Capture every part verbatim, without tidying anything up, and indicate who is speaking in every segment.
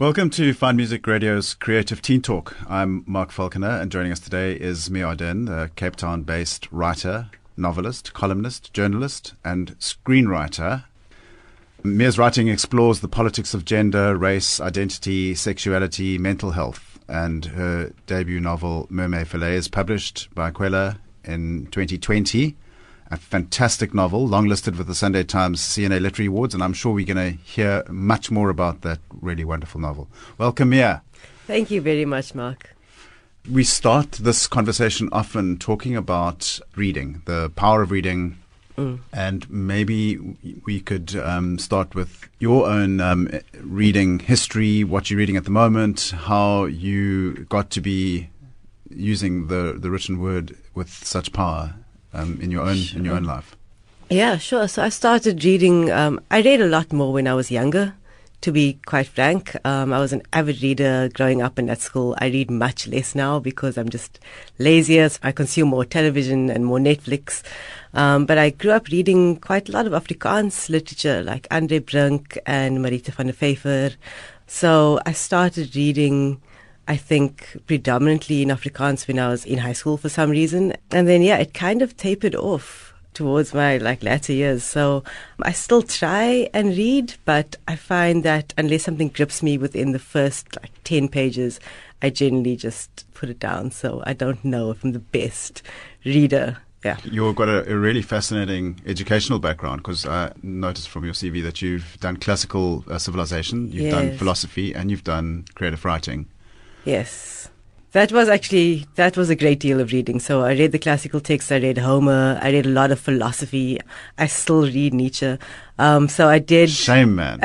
Speaker 1: Welcome to Fine Music Radio's Creative Teen Talk. I'm Mark Falconer, and joining us today is Mia Arden, a Cape Town-based writer, novelist, columnist, journalist, and screenwriter. Mia's writing explores the politics of gender, race, identity, sexuality, mental health, and her debut novel, Mermaid Fillet, is published by Kwela in twenty twenty. A fantastic novel, long-listed with the Sunday Times C N A Literary Awards, and I'm sure we're going to hear much more about that really wonderful novel. Welcome, Mia.
Speaker 2: Thank you very much, Mark.
Speaker 1: We start this conversation often talking about reading, the power of reading, mm. and maybe we could um, start with your own um, reading history, what you're reading at the moment, how you got to be using the, the written word with such power. Um, in your own sure. in your own life.
Speaker 2: Yeah, sure. So I started reading. Um, I read a lot more when I was younger, to be quite frank. Um, I was an avid reader growing up and at school. I read much less now because I'm just lazier. So I consume more television and more Netflix. Um, but I grew up reading quite a lot of Afrikaans literature, like Andre Brink and Marita van der Vyver. So I started reading, I think, predominantly in Afrikaans when I was in high school for some reason. And then, yeah, it kind of tapered off towards my like latter years. So I still try and read, but I find that unless something grips me within the first like ten pages, I generally just put it down. So I don't know if I'm the best reader. Yeah.
Speaker 1: You've got a, a really fascinating educational background, because I noticed from your C V that you've done classical uh, civilization, you've
Speaker 2: yes.
Speaker 1: done philosophy, and you've done creative writing.
Speaker 2: Yes. That was actually, that was a great deal of reading. So I read the classical texts, I read Homer, I read a lot of philosophy. I still read Nietzsche. Um, so I did.
Speaker 1: Shame, man.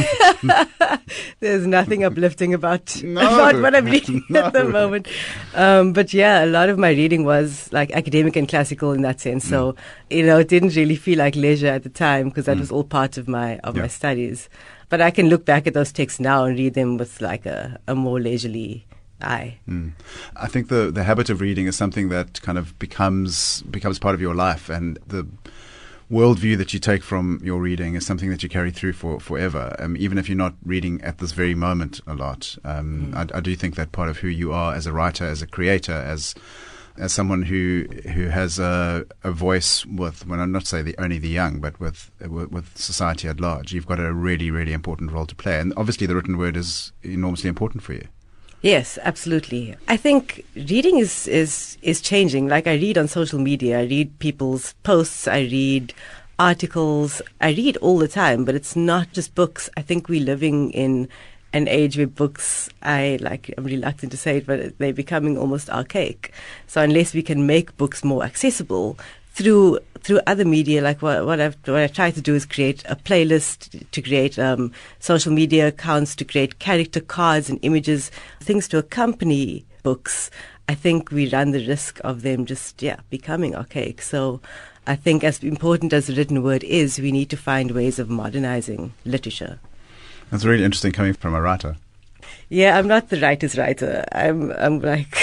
Speaker 2: I There's nothing uplifting about,
Speaker 1: no,
Speaker 2: about what I'm reading
Speaker 1: no.
Speaker 2: at the moment. Um, but yeah, a lot of my reading was like academic and classical in that sense. So, mm. you know, it didn't really feel like leisure at the time because that mm. was all part of my, of yeah. my studies. But I can look back at those texts now and read them with like a, a more leisurely eye.
Speaker 1: Mm. I think the the habit of reading is something that kind of becomes becomes part of your life, and the worldview that you take from your reading is something that you carry through for forever. Um, even if you're not reading at this very moment a lot, um, mm. I, I do think that part of who you are as a writer, as a creator, as as someone who who has a, a voice with, when I'm not say the only the young, but with, with with society at large, you've got a really really important role to play, and obviously the written word is enormously important for you.
Speaker 2: Yes, absolutely. I think reading is, is, is changing. Like I read on social media, I read people's posts, I read articles, I read all the time, but it's not just books. I think we're living in an age where books, I like, I'm reluctant to say it, but they're becoming almost archaic. So unless we can make books more accessible through through other media, like what, what I've what I try to do is create a playlist, to create um, social media accounts, to create character cards and images, things to accompany books. I think we run the risk of them just yeah becoming archaic. So I think as important as the written word is, we need to find ways of modernizing literature.
Speaker 1: That's really interesting coming from a writer.
Speaker 2: Yeah, I'm not the writer's writer. I'm I'm like.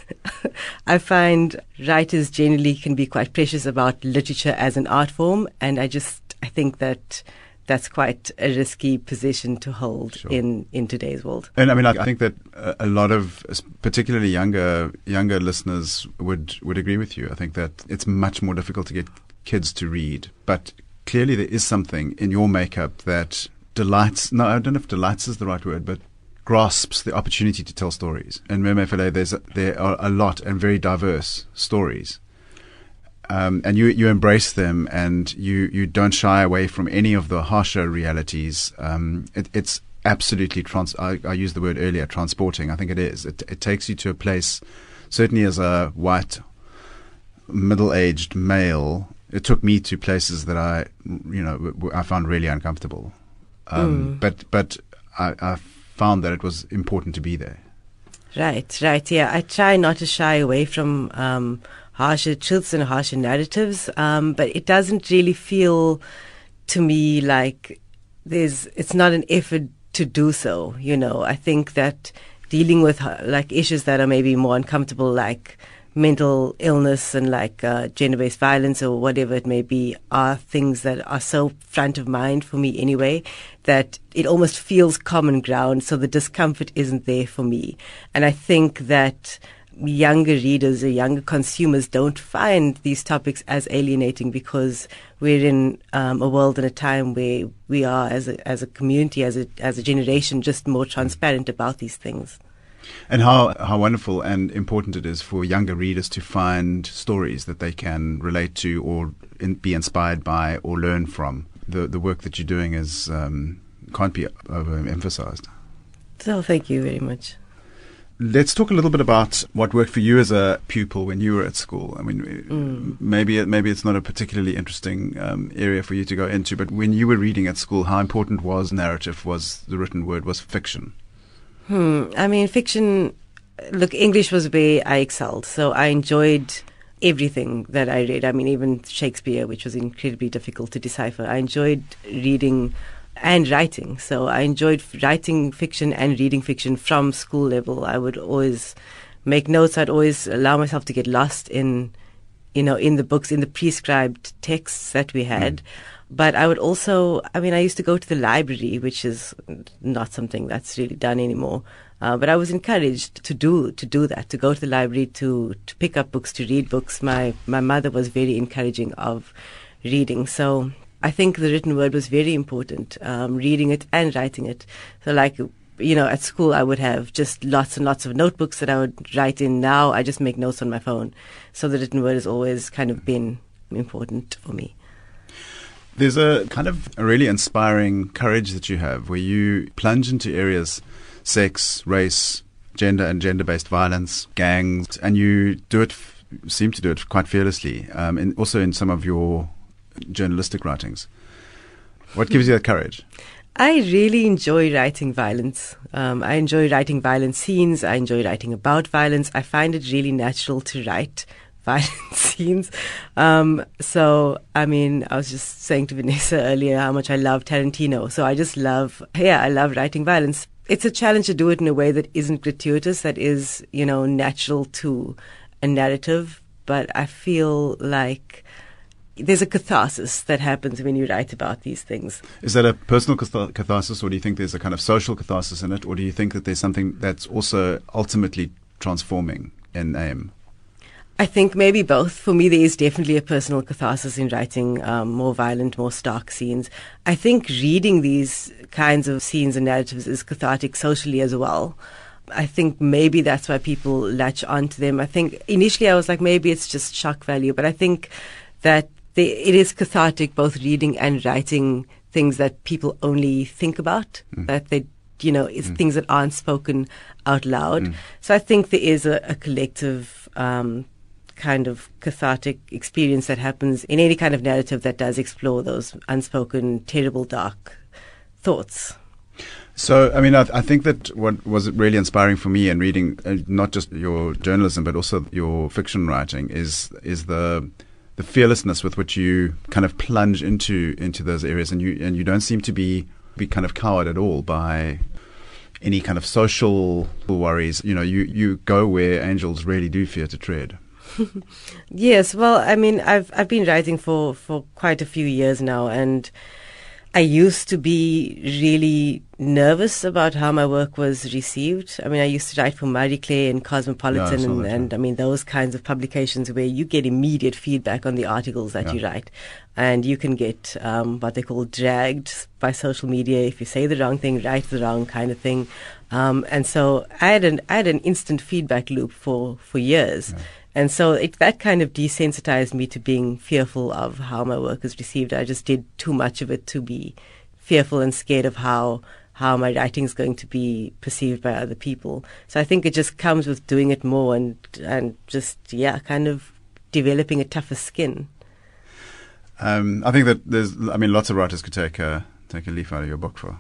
Speaker 2: I find writers generally can be quite precious about literature as an art form, and I just I think that that's quite a risky position to hold sure. in, in today's world.
Speaker 1: And I mean, I think that a lot of, particularly younger younger listeners, would would agree with you. I think that it's much more difficult to get kids to read, but clearly there is something in your makeup that delights. No, I don't know if delights is the right word, but grasps the opportunity to tell stories. In Mermaid Fillet, there's a, there are a lot and very diverse stories, um, and you you embrace them, and you, you don't shy away from any of the harsher realities. Um, it, it's absolutely trans. I, I used the word earlier, transporting. I think it is. It, it takes you to a place. Certainly, as a white, middle-aged male, it took me to places that I, you know, I found really uncomfortable. Um, mm. But but I. I found that it was important to be there.
Speaker 2: Right, right, yeah. I try not to shy away from um, harsher truths and harsher narratives, um, but it doesn't really feel to me like there's, it's not an effort to do so, you know. I think that dealing with uh, like issues that are maybe more uncomfortable, like mental illness and like uh, gender-based violence or whatever it may be are things that are so front of mind for me anyway that it almost feels common ground, so the discomfort isn't there for me. And I think that younger readers or younger consumers don't find these topics as alienating because we're in um, a world and a time where we are as a, as a community, as a, as a generation, just more transparent about these things.
Speaker 1: And how, how wonderful and important it is for younger readers to find stories that they can relate to or in, be inspired by or learn from. The the work that you're doing is um, can't be overemphasized.
Speaker 2: So thank you very much.
Speaker 1: Let's talk a little bit about what worked for you as a pupil when you were at school. I mean, mm. maybe maybe it's not a particularly interesting um, area for you to go into, but when you were reading at school, how important was narrative, was the written word, was fiction?
Speaker 2: Hmm. I mean, fiction, look, English was where I excelled. So I enjoyed everything that I read. I mean, even Shakespeare, which was incredibly difficult to decipher. I enjoyed reading and writing. So I enjoyed writing fiction and reading fiction from school level. I would always make notes. I'd always allow myself to get lost in, you know, in the books, in the prescribed texts that we had. Mm. But I would also, I mean, I used to go to the library, which is not something that's really done anymore. Uh, but I was encouraged to do to do that, to go to the library, to, to pick up books, to read books. My my mother was very encouraging of reading. So I think the written word was very important, um, reading it and writing it. So like, you know, at school I would have just lots and lots of notebooks that I would write in. Now I just make notes on my phone. So the written word has always kind of been important for me.
Speaker 1: There's a kind of a really inspiring courage that you have where you plunge into areas, sex, race, gender and gender-based violence, gangs, and you do it, seem to do it quite fearlessly, um, and also in some of your journalistic writings. What gives you that courage?
Speaker 2: I really enjoy writing violence. Um, I enjoy writing violent scenes. I enjoy writing about violence. I find it really natural to write violent scenes. Um, so, I mean, I was just saying to Vanessa earlier how much I love Tarantino. So I just love, yeah, I love writing violence. It's a challenge to do it in a way that isn't gratuitous, that is, you know, natural to a narrative. But I feel like there's a catharsis that happens when you write about these things.
Speaker 1: Is that a personal catharsis, or do you think there's a kind of social catharsis in it, or do you think that there's something that's also ultimately transforming in aim?
Speaker 2: I think maybe both. For me, there is definitely a personal catharsis in writing um, more violent, more stark scenes. I think reading these kinds of scenes and narratives is cathartic socially as well. I think maybe that's why people latch onto them. I think initially I was like, maybe it's just shock value, but I think that they, it is cathartic both reading and writing things that people only think about, mm. that they, you know, it's mm. things that aren't spoken out loud. Mm. So I think there is a, a collective um, kind of cathartic experience that happens in any kind of narrative that does explore those unspoken, terrible, dark thoughts.
Speaker 1: So, I mean, I, th- I think that what was really inspiring for me in reading uh, not just your journalism but also your fiction writing is is the the fearlessness with which you kind of plunge into into those areas, and you and you don't seem to be be kind of cowed at all by any kind of social worries. You know, you, you go where angels really do fear to tread.
Speaker 2: Yes, well, I mean, I've I've been writing for, for quite a few years now, and I used to be really nervous about how my work was received. I mean, I used to write for Marie Claire and Cosmopolitan, yeah, and, and I mean, those kinds of publications where you get immediate feedback on the articles that yeah. you write. And you can get um, what they call dragged by social media. If you say the wrong thing, write the wrong kind of thing. Um, and so I had an, I had an instant feedback loop for, for years. Yeah. And so it, that kind of desensitized me to being fearful of how my work is received. I just did too much of it to be fearful and scared of how how my writing is going to be perceived by other people. So I think it just comes with doing it more and and just, yeah, kind of developing a tougher skin.
Speaker 1: Um, I think that there's, I mean, lots of writers could take a, take a leaf out of your book for.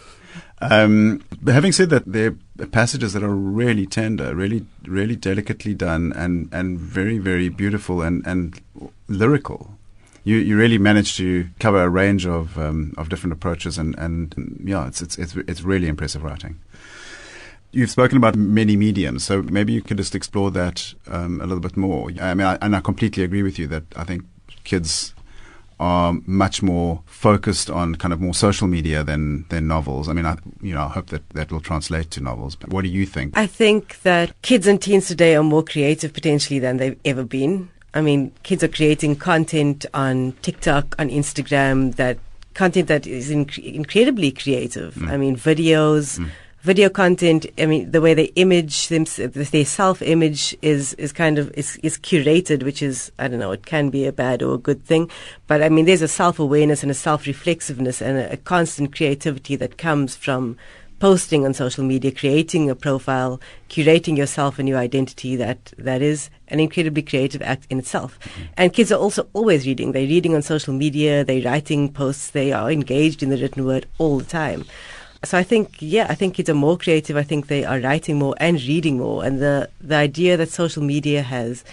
Speaker 1: Um, but having said that, there are passages that are really tender, really, really delicately done, and, and very, very beautiful and, and lyrical. You you really managed to cover a range of um, of different approaches, and, and yeah, it's it's it's it's really impressive writing. You've spoken about many mediums, so maybe you could just explore that um, a little bit more. I mean, I, and I completely agree with you that I think kids are much more focused on kind of more social media than, than novels. I mean, I, you know, I hope that that will translate to novels. But what do you think?
Speaker 2: I think that kids and teens today are more creative potentially than they've ever been. I mean, kids are creating content on TikTok, on Instagram, that content that is inc- incredibly creative. Mm. I mean, videos, mm. video content. I mean, the way they image them, their self-image is, is kind of is, is curated, which is, I don't know, it can be a bad or a good thing. But I mean, there's a self-awareness and a self-reflexiveness and a, a constant creativity that comes from posting on social media, creating a profile, curating yourself and your identity. That that is an incredibly creative act in itself. Mm-hmm. And kids are also always reading. They're reading on social media. They're writing posts. They are engaged in the written word all the time. So I think, yeah, I think kids are more creative. I think they are writing more and reading more. And the, the idea that social media has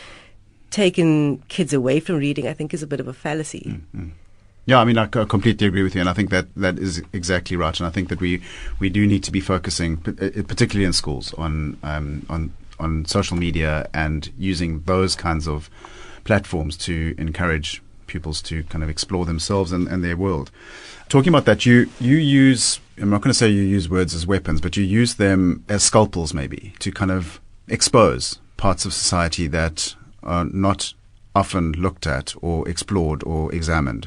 Speaker 2: taken kids away from reading, I think, is a bit of a fallacy.
Speaker 1: Mm-hmm. Yeah, I mean, I completely agree with you, and I think that that is exactly right. And I think that we, we do need to be focusing, particularly in schools, on um, on on social media and using those kinds of platforms to encourage pupils to kind of explore themselves and, and their world. Talking about that, you you use, I'm not going to say you use words as weapons, but you use them as scalpels maybe to kind of expose parts of society that are not often looked at or explored or examined.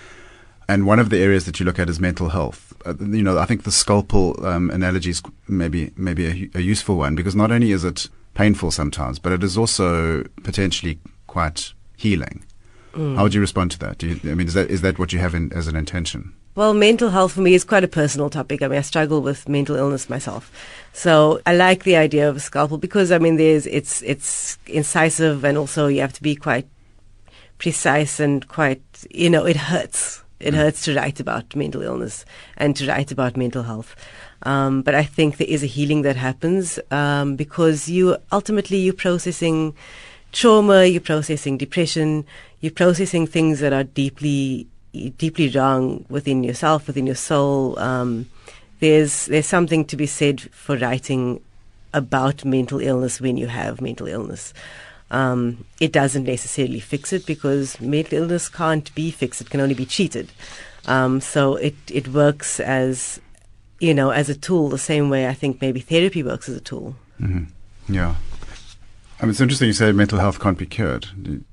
Speaker 1: And one of the areas that you look at is mental health. Uh, you know, I think the scalpel um, analogy is maybe maybe a, a useful one, because not only is it painful sometimes, but it is also potentially quite healing. Mm. How would you respond to that? Do you, I mean, is that is that what you have in, as an intention?
Speaker 2: Well, mental health for me is quite a personal topic. I mean, I struggle with mental illness myself. So I like the idea of a scalpel because, I mean, there's it's it's incisive, and also you have to be quite precise and quite, you know, it hurts. It hurts to write about mental illness and to write about mental health. Um, but I think there is a healing that happens um, because you ultimately you're processing trauma, you're processing depression, you're processing things that are deeply, deeply wrong within yourself, within your soul. Um, there's there's something to be said for writing about mental illness when you have mental illness. Um, it doesn't necessarily fix it, because mental illness can't be fixed. It can only be treated. Um, so it, it works as, you know, as a tool, the same way I think maybe therapy works as a tool.
Speaker 1: Mm-hmm. Yeah. I mean, it's interesting you say mental health can't be cured.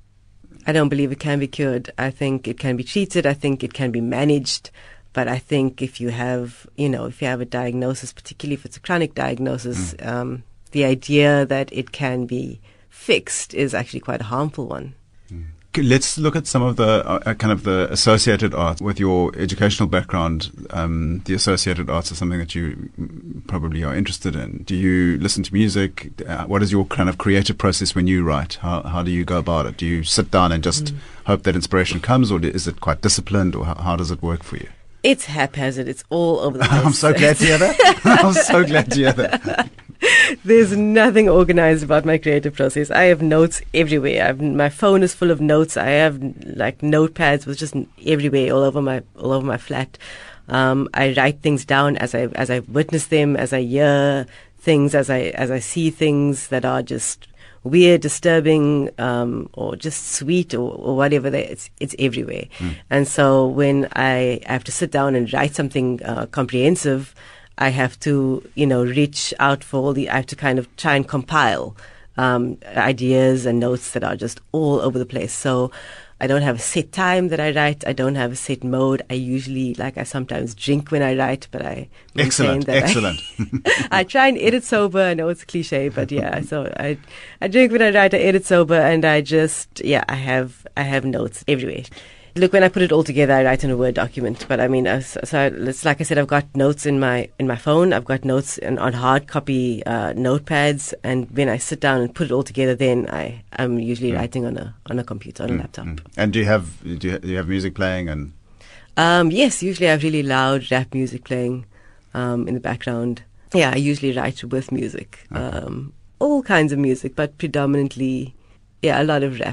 Speaker 2: I don't believe it can be cured. I think it can be treated. I think it can be managed. But I think if you have, you know, if you have a diagnosis, particularly if it's a chronic diagnosis, mm. um, the idea that it can be fixed is actually quite a harmful one.
Speaker 1: Mm. Let's look at some of the uh, kind of the associated arts. With your educational background, um, the associated arts are something that you probably are interested in. Do you listen to music? Uh, what is your kind of creative process when you write? How how do you go about it? Do you sit down and just mm. hope that inspiration comes, or is it quite disciplined, or how, how does it work for you?
Speaker 2: It's haphazard. It's all over the place.
Speaker 1: I'm so glad to hear that. I'm so glad to hear that.
Speaker 2: There's nothing organized about my creative process. I have notes everywhere. I've, my phone is full of notes. I have like notepads with just everywhere, all over my all over my flat. Um, I write things down as I as I witness them, as I hear things, as I as I see things that are just weird, disturbing, um, or just sweet, or, or whatever. They, it's it's everywhere. Mm. And so when I, I have to sit down and write something uh, comprehensive, I have to, you know, reach out for all the, I have to kind of try and compile um, ideas and notes that are just all over the place. So I don't have a set time that I write. I don't have a set mode. I usually, like, I sometimes drink when I write, but I
Speaker 1: excellent,
Speaker 2: that
Speaker 1: excellent.
Speaker 2: I, I try and edit sober. I know it's cliche, but yeah. So I, I drink when I write. I edit sober, and I just, yeah, I have, I have notes everywhere. Look, when I put it all together, I write in a Word document. But I mean, uh, so, so it's like I said, I've got notes in my in my phone. I've got notes in, on hard copy uh, notepads, and when I sit down and put it all together, then I am usually mm. writing on a on a computer, on mm. a laptop. Mm.
Speaker 1: And do you have do you, do you have music playing? And
Speaker 2: um, yes, usually I have really loud rap music playing um, in the background. Yeah, I usually write with music, okay. um, all kinds of music, but predominantly, yeah, a lot of rap.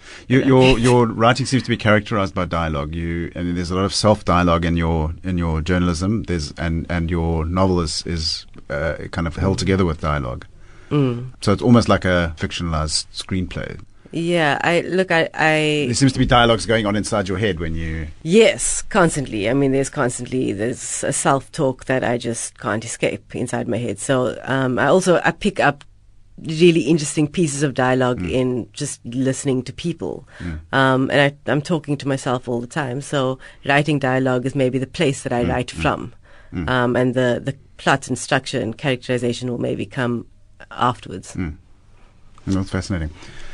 Speaker 1: You, your your writing seems to be characterized by dialogue. You, I mean, there's a lot of self dialogue in your in your journalism. There's and and your novel is is uh, kind of held together with dialogue.
Speaker 2: Mm.
Speaker 1: So it's almost like a fictionalized screenplay.
Speaker 2: Yeah, I look. I, I
Speaker 1: There seems to be dialogues going on inside your head when you.
Speaker 2: Yes, constantly. I mean, there's constantly there's a self-talk that I just can't escape inside my head. So um, I also I pick up really interesting pieces of dialogue mm. in just listening to people, mm. um, and I, I'm talking to myself all the time. So writing dialogue is maybe the place that I mm. write mm. from, mm. Um, and the the plot and structure and characterization will maybe come afterwards.
Speaker 1: Mm. That's fascinating.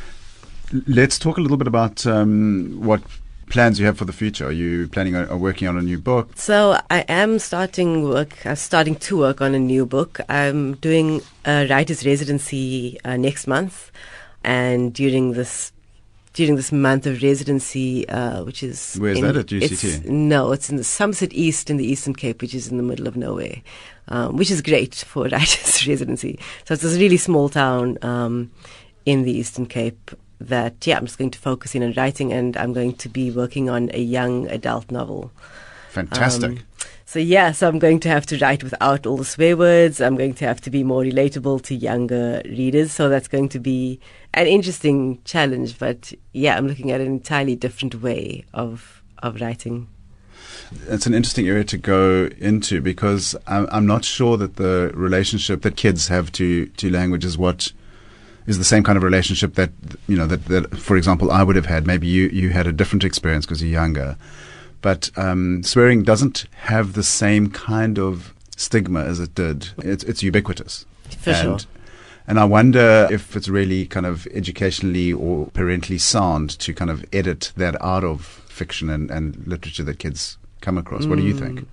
Speaker 1: Let's talk a little bit about um, what plans you have for the future. Are you planning on, on working on a new book?
Speaker 2: So I am starting work, uh, starting to work on a new book. I'm doing a writer's residency uh, next month, and during this during this month of residency, uh, which is
Speaker 1: where's that at U C T?
Speaker 2: It's, no, it's in the Somerset East in the Eastern Cape, which is in the middle of nowhere, um, which is great for a writer's residency. So it's this really small town um, in the Eastern Cape. That yeah, I'm just going to focus in on writing, and I'm going to be working on a young adult novel.
Speaker 1: Fantastic.
Speaker 2: Um, so yeah, so I'm going to have to write without all the swear words. I'm going to have to be more relatable to younger readers. So that's going to be an interesting challenge. But yeah, I'm looking at an entirely different way of of writing.
Speaker 1: It's an interesting area to go into because I'm, I'm not sure that the relationship that kids have to to language is what. Is the same kind of relationship that, you know, that, that, for example, I would have had. Maybe you, you had a different experience because you're younger. But um, swearing doesn't have the same kind of stigma as it did. It's, it's ubiquitous.
Speaker 2: For
Speaker 1: and,
Speaker 2: sure.
Speaker 1: And I wonder if it's really kind of educationally or parentally sound to kind of edit that out of fiction and, and literature that kids come across. What do you think?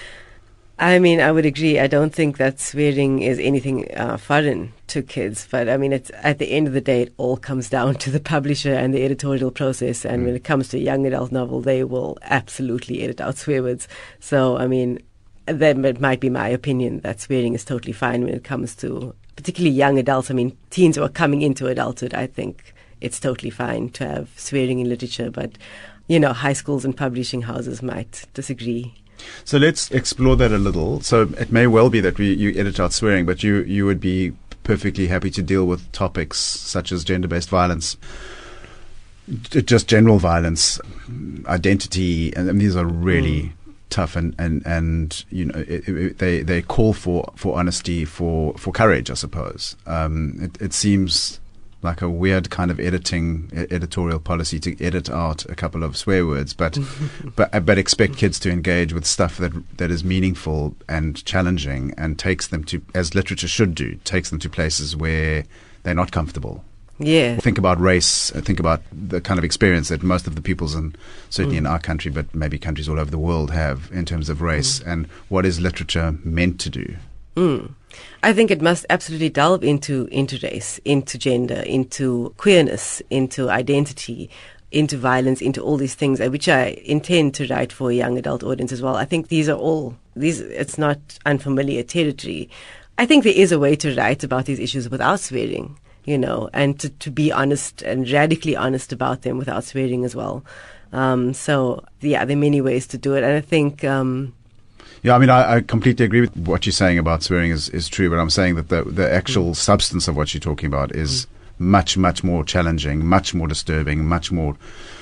Speaker 2: I mean, I would agree. I don't think that swearing is anything uh, foreign to kids. But I mean, it's at the end of the day, it all comes down to the publisher and the editorial process. And mm. when it comes to a young adult novel, they will absolutely edit out swear words. So, I mean, then it might be my opinion that swearing is totally fine when it comes to particularly young adults. I mean, teens who are coming into adulthood, I think it's totally fine to have swearing in literature. But, you know, high schools and publishing houses might disagree.
Speaker 1: So let's explore that a little. So it may well be that we, you edit out swearing, but you, you would be perfectly happy to deal with topics such as gender-based violence, just general violence, identity, and, and these are really mm. tough and, and, and you know it, it, they they call for, for honesty, for, for courage, I suppose. Um, it, it seems like a weird kind of editing editorial policy to edit out a couple of swear words, but but but expect kids to engage with stuff that that is meaningful and challenging and takes them to, as literature should do, takes them to places where they're not comfortable.
Speaker 2: Yeah.
Speaker 1: Think about race. Think about the kind of experience that most of the peoples, and certainly mm. in our country, but maybe countries all over the world, have in terms of race, mm. and what is literature meant to do.
Speaker 2: Mm. I think it must absolutely delve into into race, into gender, into queerness, into identity, into violence, into all these things, which I intend to write for a young adult audience as well. I think these are all these. It's not unfamiliar territory. I think there is a way to write about these issues without swearing, you know, and to, to be honest and radically honest about them without swearing as well. Um, so yeah, there are many ways to do it, and I think. Um,
Speaker 1: Yeah, I mean, I, I completely agree with what you're saying about swearing is, is true, but I'm saying that the, the actual mm. substance of what you're talking about is mm. much, much more challenging, much more disturbing, much more,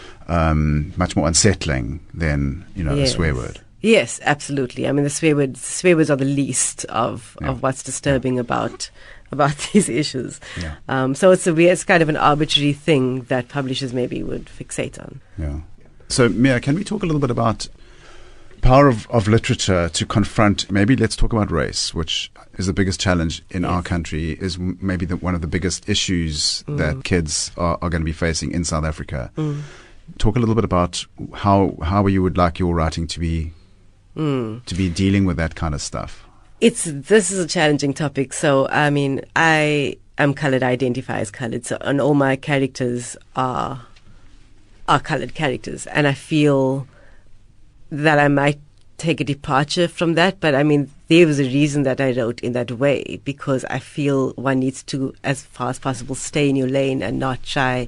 Speaker 1: um, much more unsettling than, you know,
Speaker 2: yes.
Speaker 1: a swear word.
Speaker 2: Yes, absolutely. I mean, the swear words, swear words are the least of,
Speaker 1: yeah.
Speaker 2: of what's disturbing yeah. about about these issues.
Speaker 1: Yeah.
Speaker 2: Um, so it's a weird, it's kind of an arbitrary thing that publishers maybe would fixate on.
Speaker 1: Yeah. So, Mia, can we talk a little bit about power of, of literature to confront, maybe let's talk about race, which is the biggest challenge in yes. our country, is m- maybe the, one of the biggest issues mm. that kids are, are going to be facing in South Africa. Mm. Talk a little bit about how how you would like your writing to be mm. to be dealing with that kind of stuff.
Speaker 2: It's this is a challenging topic. So I mean, I am coloured, I identify as coloured, so and all my characters are are coloured characters, and I feel that I might take a departure from that, but I mean, there was a reason that I wrote in that way, because I feel one needs to, as far as possible, stay in your lane and not try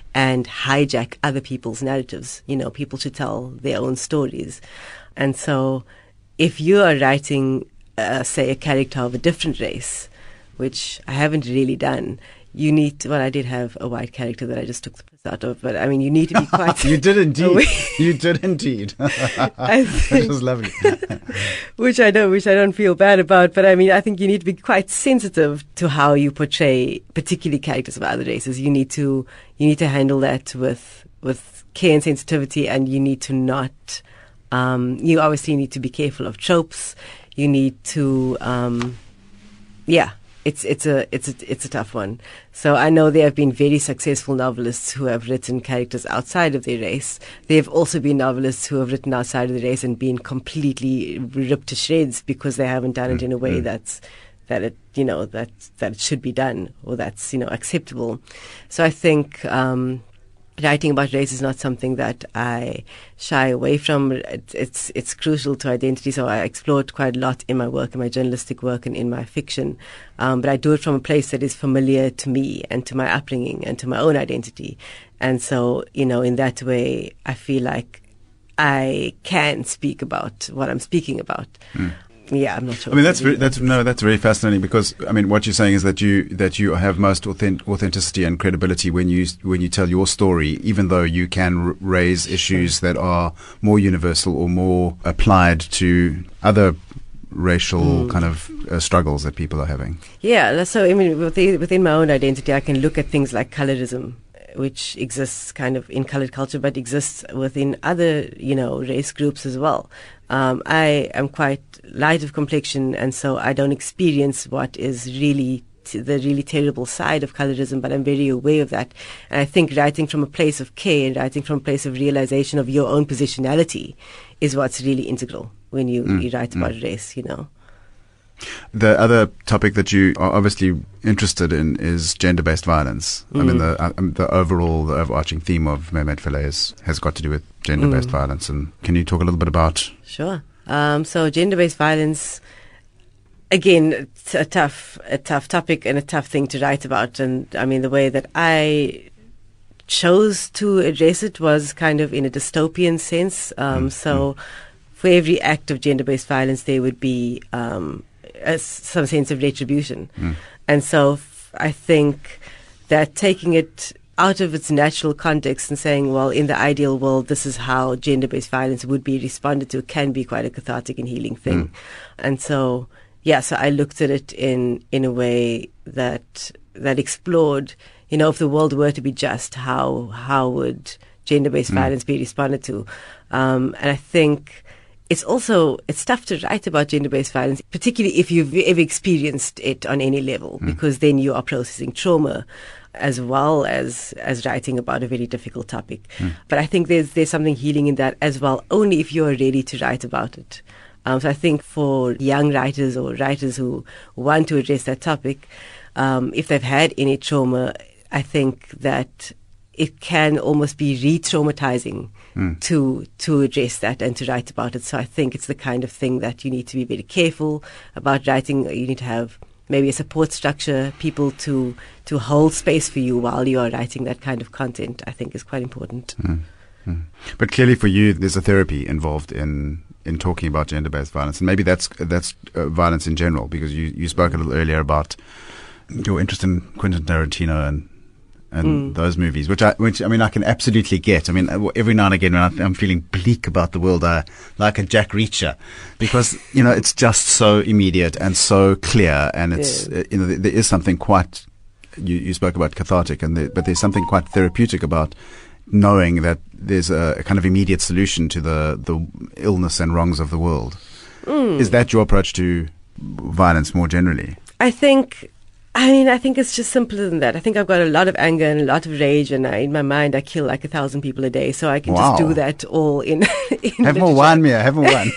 Speaker 2: and hijack other people's narratives. You know, people should tell their own stories. And so if you are writing, uh, say, a character of a different race, which I haven't really done, you need to, well, I did have a white character that I just took the piss out of, but I mean, you need to be quite...
Speaker 1: You did indeed. You did indeed.
Speaker 2: I think,
Speaker 1: which was lovely.
Speaker 2: which I don't, which I don't feel bad about, but I mean, I think you need to be quite sensitive to how you portray particularly characters of other races. You need to, you need to handle that with, with care and sensitivity, and you need to not, um, you obviously need to be careful of tropes. You need to, um, yeah. It's it's a it's a it's a tough one. So I know there have been very successful novelists who have written characters outside of their race. There have also been novelists who have written outside of the race and been completely ripped to shreds because they haven't done it in a way
Speaker 1: mm-hmm.
Speaker 2: that's that it you know that that it should be done, or that's you know acceptable. So I think um, writing about race is not something that I shy away from. It, it's it's crucial to identity, so I explore it quite a lot in my work, in my journalistic work, and in my fiction. Um, but I do it from a place that is familiar to me and to my upbringing and to my own identity. And so, you know, in that way, I feel like I can speak about what I'm speaking about. Mm. Yeah, I'm not sure.
Speaker 1: I mean, that's very, that's no, that's very fascinating, because I mean, what you're saying is that you that you have most authentic, authenticity and credibility when you when you tell your story, even though you can r- raise issues that are more universal or more applied to other racial mm. kind of uh, struggles that people are having.
Speaker 2: Yeah, so I mean, within, within my own identity, I can look at things like colorism, which exists kind of in colored culture, but exists within other, you know, race groups as well. Um, I am quite light of complexion, and so I don't experience what is really t- the really terrible side of colorism, but I'm very aware of that. And I think writing from a place of care and writing from a place of realization of your own positionality is what's really integral when you, mm. you write about mm. race, you know.
Speaker 1: The other topic that you are obviously interested in is gender-based violence. Mm. I mean, the uh, the overall, the overarching theme of Mermaid Fillet is, has got to do with gender-based mm. violence. And can you talk a little bit about?
Speaker 2: Sure. Um, so gender-based violence, again, it's a tough, a tough topic and a tough thing to write about. And I mean, the way that I chose to address it was kind of in a dystopian sense. Um, mm. So mm. for every act of gender-based violence, there would be um, a, some sense of retribution. Mm. And so f- I think that taking it out of its natural context and saying, well, in the ideal world, this is how gender-based violence would be responded to, can be quite a cathartic and healing thing. Mm. And so, yeah, so I looked at it in, in a way that that explored, you know, if the world were to be just, how how would gender-based mm. violence be responded to? Um, and I think it's also, it's tough to write about gender-based violence, particularly if you've ever experienced it on any level, mm. because then you are processing trauma as well as as writing about a very difficult topic. Mm. But I think there's there's something healing in that as well, only if you're ready to write about it. Um, so I think for young writers or writers who want to address that topic, um, if they've had any trauma, I think that it can almost be re-traumatizing mm. to to address that and to write about it. So I think it's the kind of thing that you need to be very careful about writing. You need to have maybe a support structure, people to to hold space for you while you are writing that kind of content, I think is quite important.
Speaker 1: Mm. Mm. But clearly for you, there's a therapy involved in, in talking about gender-based violence. And maybe that's that's uh, violence in general, because you, you spoke a little earlier about your interest in Quentin Tarantino and and mm. those movies, which I, which I mean, I can absolutely get. I mean, every now and again when I, I'm feeling bleak about the world, I like a Jack Reacher, because you know it's just so immediate and so clear, and it's yeah. you know there is something quite. You, you spoke about cathartic, and there, but there's something quite therapeutic about knowing that there's a, a kind of immediate solution to the the illness and wrongs of the world. Mm. Is that your approach to violence more generally?
Speaker 2: I think. I mean, I think it's just simpler than that. I think I've got a lot of anger and a lot of rage, and I, in my mind, I kill like a thousand people a day. So I can
Speaker 1: wow.
Speaker 2: just do that all in. in
Speaker 1: have more wine, Mia. Have more wine.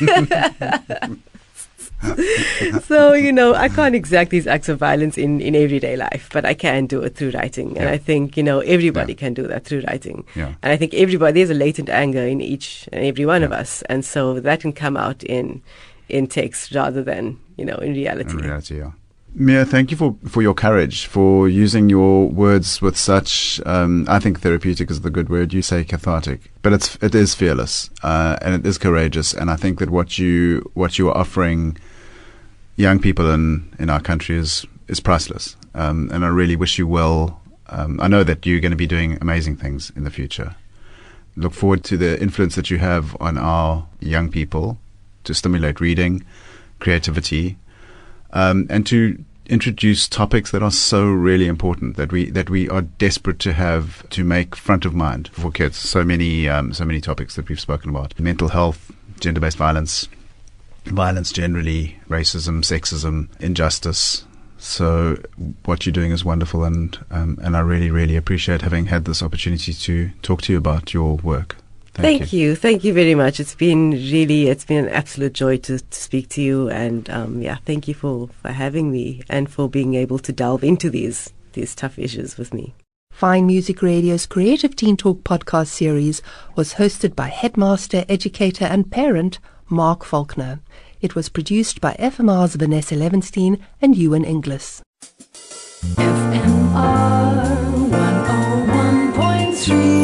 Speaker 2: So, you know, I can't exact these acts of violence in, in everyday life, but I can do it through writing. And yeah. I think, you know, everybody yeah. can do that through writing.
Speaker 1: Yeah.
Speaker 2: And I think everybody, there's a latent anger in each and every one yeah. of us. And so that can come out in in text rather than, you know, in reality.
Speaker 1: In reality, yeah. Mia, thank you for, for your courage, for using your words with such, um, I think therapeutic is the good word. You say cathartic, but it's, it is fearless, uh, and it is courageous. And I think that what you, what you are offering young people in, in our country is, is priceless. Um, and I really wish you well. Um, I know that you're going to be doing amazing things in the future. Look forward to the influence that you have on our young people to stimulate reading, creativity, Um, and to introduce topics that are so really important, that we that we are desperate to have, to make front of mind for kids. So many um, so many topics that we've spoken about: mental health, gender-based violence, violence generally, racism, sexism, injustice. So what you're doing is wonderful, and um, and I really really appreciate having had this opportunity to talk to you about your work. Thank,
Speaker 2: Thank
Speaker 1: you.
Speaker 2: you. Thank you very much. It's been really, it's been an absolute joy to, to speak to you. And um, yeah, thank you for, for having me and for being able to delve into these, these tough issues with me.
Speaker 3: Fine Music Radio's Creative Teen Talk podcast series was hosted by headmaster, educator and parent Mark Faulkner. It was produced by F M R's Vanessa Levenstein and Ewan Inglis.
Speaker 4: F M R one oh one point three